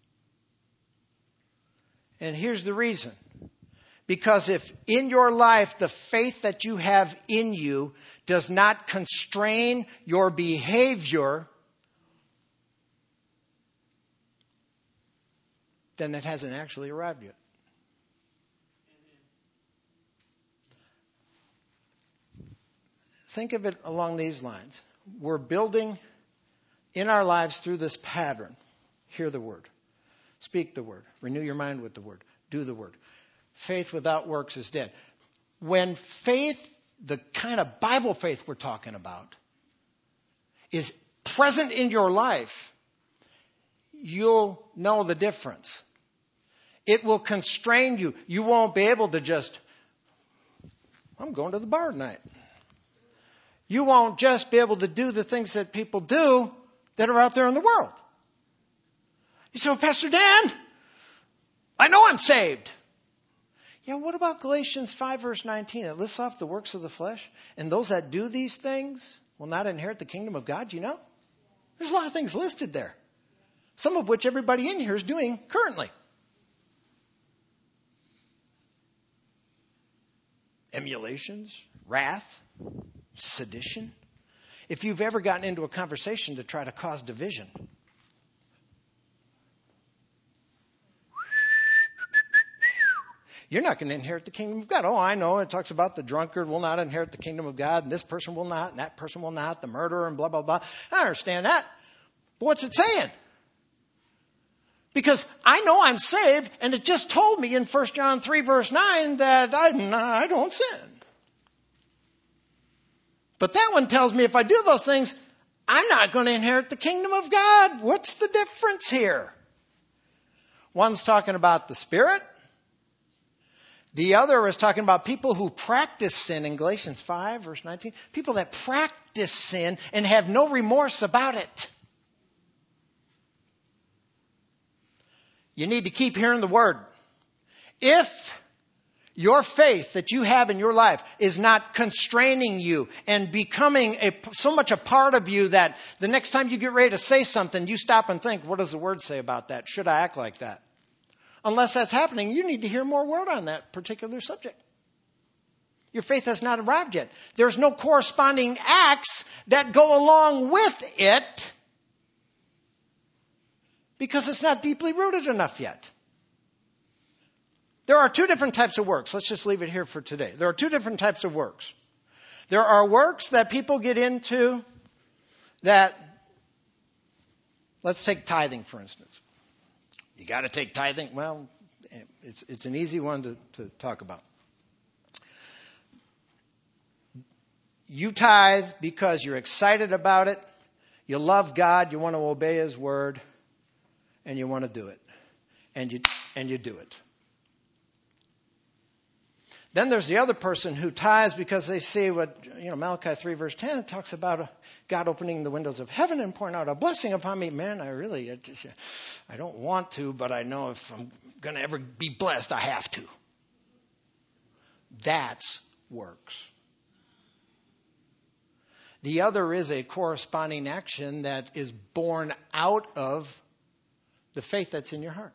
And here's the reason. Because if in your life the faith that you have in you does not constrain your behavior, then it hasn't actually arrived yet. Think of it along these lines. We're building in our lives through this pattern. Hear the word. Speak the word. Renew your mind with the word. Do the word. Faith without works is dead. When faith, the kind of Bible faith we're talking about, is present in your life, you'll know the difference. It will constrain you. You won't be able to just, I'm going to the bar tonight. You won't just be able to do the things that people do that are out there in the world. You say, well, Pastor Dan, I know I'm saved. Yeah, what about Galatians five, verse nineteen? It lists off the works of the flesh. And those that do these things will not inherit the kingdom of God. You know? There's a lot of things listed there. Some of which everybody in here is doing currently. Emulations, wrath, sedition. If you've ever gotten into a conversation to try to cause division, you're not going to inherit the kingdom of God. Oh, I know. It talks about the drunkard will not inherit the kingdom of God, and this person will not, and that person will not, the murderer, and blah, blah, blah. I understand that. But what's it saying? Because I know I'm saved, and it just told me in First John three, verse nine, that I, I don't sin. But that one tells me if I do those things, I'm not going to inherit the kingdom of God. What's the difference here? One's talking about the Spirit. The other is talking about people who practice sin in Galatians five, verse nineteen. People that practice sin and have no remorse about it. You need to keep hearing the word. If your faith that you have in your life is not constraining you and becoming a, so much a part of you that the next time you get ready to say something, you stop and think, what does the word say about that? Should I act like that? Unless that's happening, you need to hear more word on that particular subject. Your faith has not arrived yet. There's no corresponding acts that go along with it because it's not deeply rooted enough yet. There are two different types of works. Let's just leave it here for today. There are two different types of works. There are works that people get into that, let's take tithing, for instance. You got to take tithing. Well, it's it's an easy one to, to talk about. You tithe because you're excited about it. You love God. You want to obey His word, and you want to do it, and you and you do it. Then there's the other person who tithes because they see what, you know, Malachi three, verse ten, it talks about God opening the windows of heaven and pouring out a blessing upon me. Man, I really, I, just, I don't want to, but I know if I'm going to ever be blessed, I have to. That's works. The other is a corresponding action that is born out of the faith that's in your heart.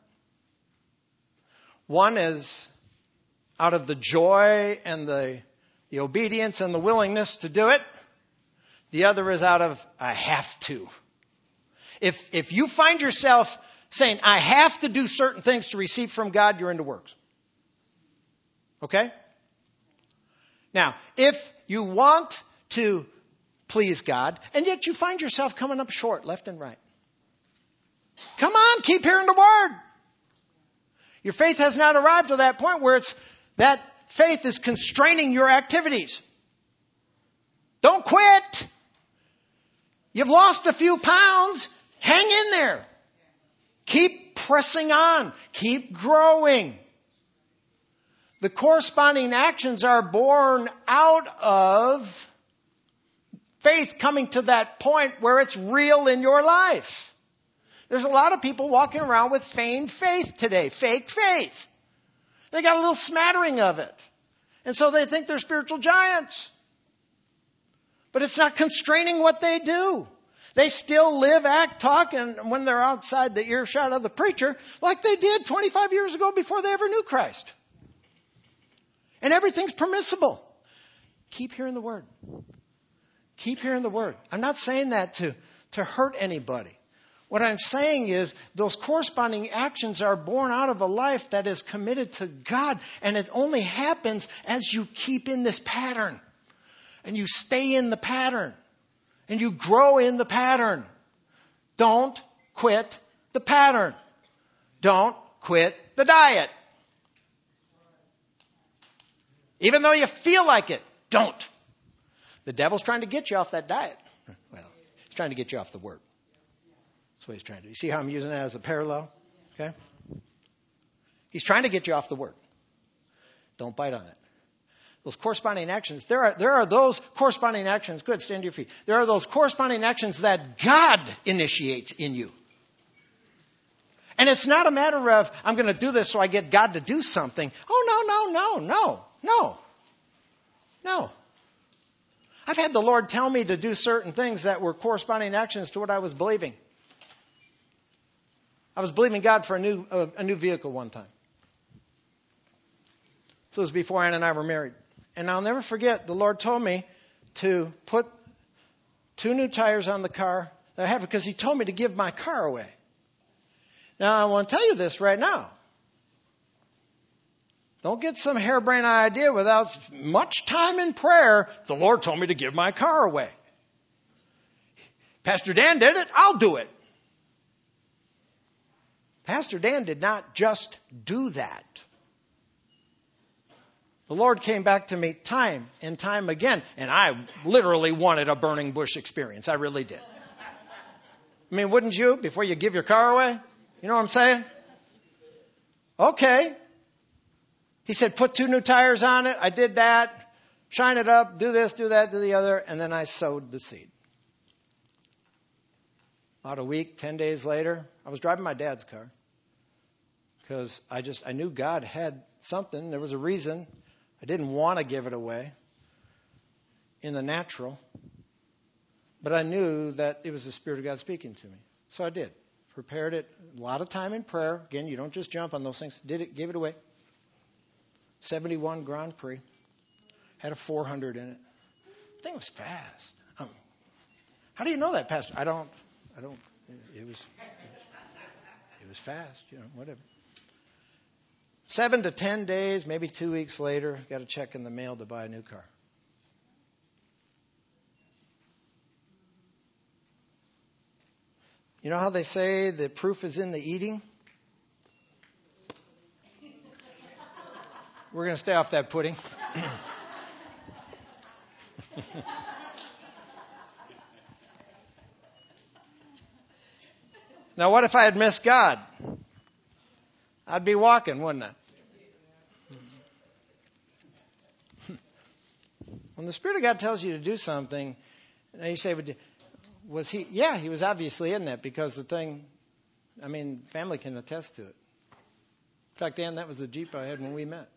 One is out of the joy and the, the obedience and the willingness to do it. The other is out of, I have to. If, if you find yourself saying, I have to do certain things to receive from God, you're into works. Okay? Now, if you want to please God, and yet you find yourself coming up short left and right, come on, keep hearing the word. Your faith has not arrived to that point where it's that faith is constraining your activities. Don't quit. You've lost a few pounds. Hang in there. Keep pressing on. Keep growing. The corresponding actions are born out of faith coming to that point where it's real in your life. There's a lot of people walking around with feigned faith today. Fake faith. They got a little smattering of it. And so they think they're spiritual giants. But it's not constraining what they do. They still live, act, talk, and when they're outside the earshot of the preacher, like they did twenty-five years ago before they ever knew Christ. And everything's permissible. Keep hearing the word. Keep hearing the word. I'm not saying that to, to hurt anybody. What I'm saying is those corresponding actions are born out of a life that is committed to God. And it only happens as you keep in this pattern. And you stay in the pattern. And you grow in the pattern. Don't quit the pattern. Don't quit the diet. Even though you feel like it, don't. The devil's trying to get you off that diet. Well, he's trying to get you off the word. That's what he's trying to do. You see how I'm using that as a parallel? Okay? He's trying to get you off the word. Don't bite on it. Those corresponding actions, there are, there are those corresponding actions. Good, stand to your feet. There are those corresponding actions that God initiates in you. And it's not a matter of, I'm going to do this so I get God to do something. Oh, no, no, no, no, no, no. I've had the Lord tell me to do certain things that were corresponding actions to what I was believing. I was believing God for a new uh, a new vehicle one time. So it was before Ann and I were married. And I'll never forget, the Lord told me to put two new tires on the car that I have because He told me to give my car away. Now, I want to tell you this right now. Don't get some harebrained idea without much time in prayer. The Lord told me to give my car away. Pastor Dan did it. I'll do it. Pastor Dan did not just do that. The Lord came back to me time and time again, and I literally wanted a burning bush experience. I really did. I mean, wouldn't you, before you give your car away? You know what I'm saying? Okay. He said, put two new tires on it. I did that. Shine it up. Do this, do that, do the other. And then I sowed the seed. About a week, ten days later, I was driving my dad's car. Because I just, I knew God had something. There was a reason. I didn't want to give it away in the natural. But I knew that it was the Spirit of God speaking to me. So I did. Prepared it. A lot of time in prayer. Again, you don't just jump on those things. Did it, gave it away. seventy-one Grand Prix. Had a four hundred in it. The thing was fast. Um, how do you know that, Pastor? I don't, I don't, it, it was, it was fast, you know, whatever. Seven to ten days, maybe two weeks later, got a check in the mail to buy a new car. You know how they say the proof is in the eating? We're going to stay off that pudding. Now, what if I had missed God? I'd be walking, wouldn't I? When the Spirit of God tells you to do something, and you say, was he? Yeah, he was obviously in that because the thing, I mean, family can attest to it. In fact, Ann, that was the Jeep I had when we met.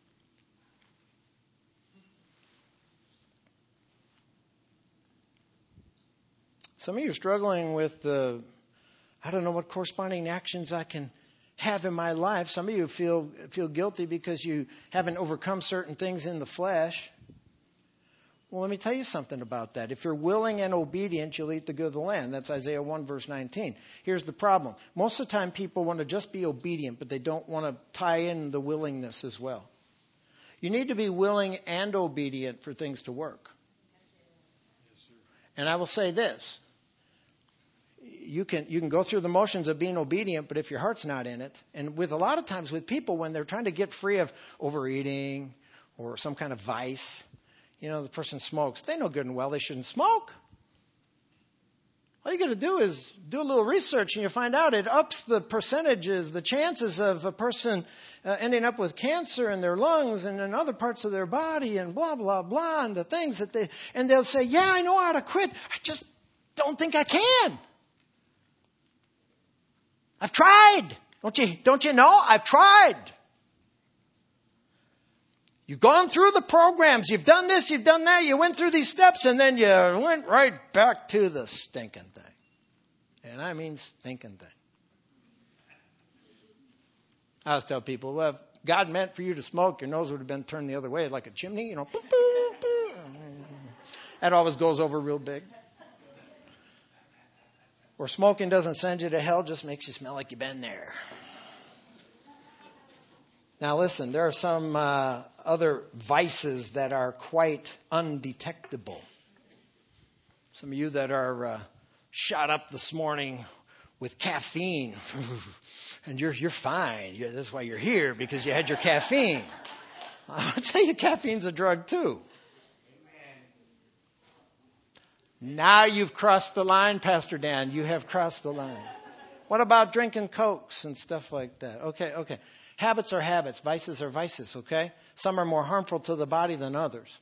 Some of you are struggling with the, I don't know what corresponding actions I can have in my life. Some of you feel feel guilty because you haven't overcome certain things in the flesh. Well, let me tell you something about that. If you're willing and obedient, you'll eat the good of the land. That's Isaiah one, verse nineteen. Here's the problem. Most of the time, people want to just be obedient, but they don't want to tie in the willingness as well. You need to be willing and obedient for things to work. And I will say this. You can you can go through the motions of being obedient, but if your heart's not in it, and with a lot of times with people when they're trying to get free of overeating or some kind of vice, you know, the person smokes. They know good and well they shouldn't smoke. All you got to do is do a little research and you find out it ups the percentages, the chances of a person uh, ending up with cancer in their lungs and in other parts of their body and blah, blah, blah, and the things that they, and they'll say, yeah, I know how to quit. I just don't think I can. I've tried. Don't you, don't you know? I've tried. You've gone through the programs. You've done this, you've done that. You went through these steps and then you went right back to the stinking thing. And I mean stinking thing. I always tell people, well, if God meant for you to smoke, your nose would have been turned the other way like a chimney, you know. Boop, boop, boop. That always goes over real big. Or smoking doesn't send you to hell, just makes you smell like you've been there. Now listen, there are some uh, other vices that are quite undetectable. Some of you that are uh, shot up this morning with caffeine, and you're you're fine. You're, that's why you're here, because you had your caffeine. I'll tell you, caffeine's a drug too. Now you've crossed the line, Pastor Dan. You have crossed the line. What about drinking Cokes and stuff like that? Okay, okay. Habits are habits. Vices are vices, okay? Some are more harmful to the body than others.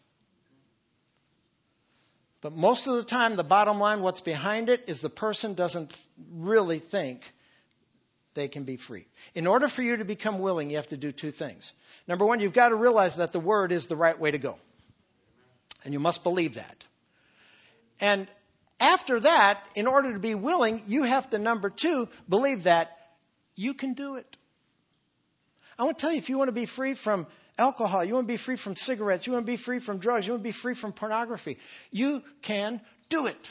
But most of the time, the bottom line, what's behind it, is the person doesn't really think they can be free. In order for you to become willing, you have to do two things. Number one, you've got to realize that the Word is the right way to go. And you must believe that. And after that, in order to be willing, you have to, number two, believe that you can do it. I want to tell you, if you want to be free from alcohol, you want to be free from cigarettes, you want to be free from drugs, you want to be free from pornography, you can do it.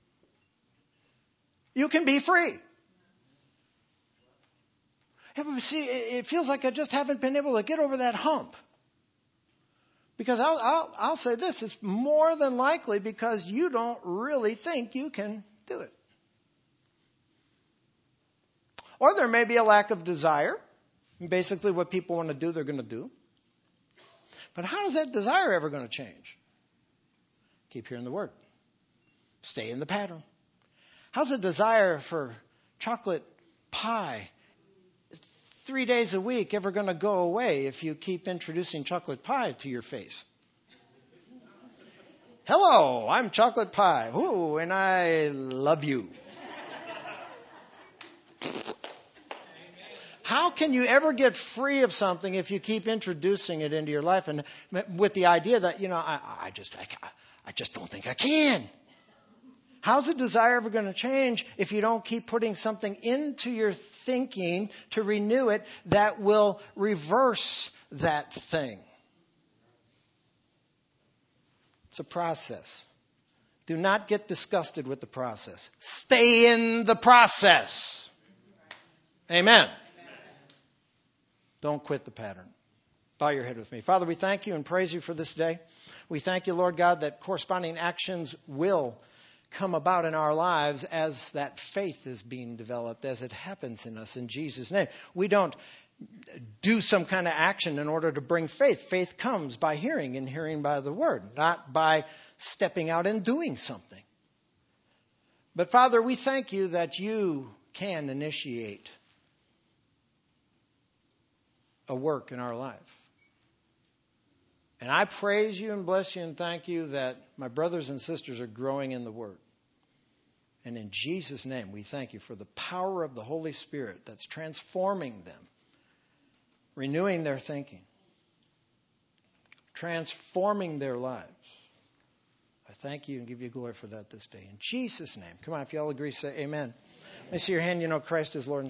You can be free. See, it feels like I just haven't been able to get over that hump. Because I'll, I'll, I'll say this, it's more than likely because you don't really think you can do it. Or there may be a lack of desire. Basically what people want to do, they're going to do. But how is that desire ever going to change? Keep hearing the Word. Stay in the pattern. How's the desire for chocolate pie three days a week ever going to go away if you keep introducing chocolate pie to your face? Hello, I'm chocolate pie. Ooh, and I love you. How can you ever get free of something if you keep introducing it into your life and with the idea that, you know, I, I just I, I just don't think I can? How's the desire ever going to change if you don't keep putting something into your thinking to renew it that will reverse that thing? It's a process. Do not get disgusted with the process. Stay in the process. Amen. Don't quit the pattern. Bow your head with me. Father, we thank you and praise you for this day. We thank you, Lord God, that corresponding actions will come about in our lives as that faith is being developed, as it happens in us in Jesus' name. We don't do some kind of action in order to bring faith. Faith comes by hearing and hearing by the Word, not by stepping out and doing something. But Father, we thank you that you can initiate a work in our life. And I praise you and bless you and thank you that my brothers and sisters are growing in the Word. And in Jesus' name, we thank you for the power of the Holy Spirit that's transforming them, renewing their thinking, transforming their lives. I thank you and give you glory for that this day. In Jesus' name. Come on, if you all agree, say amen. Let me see your hand. You know Christ is Lord.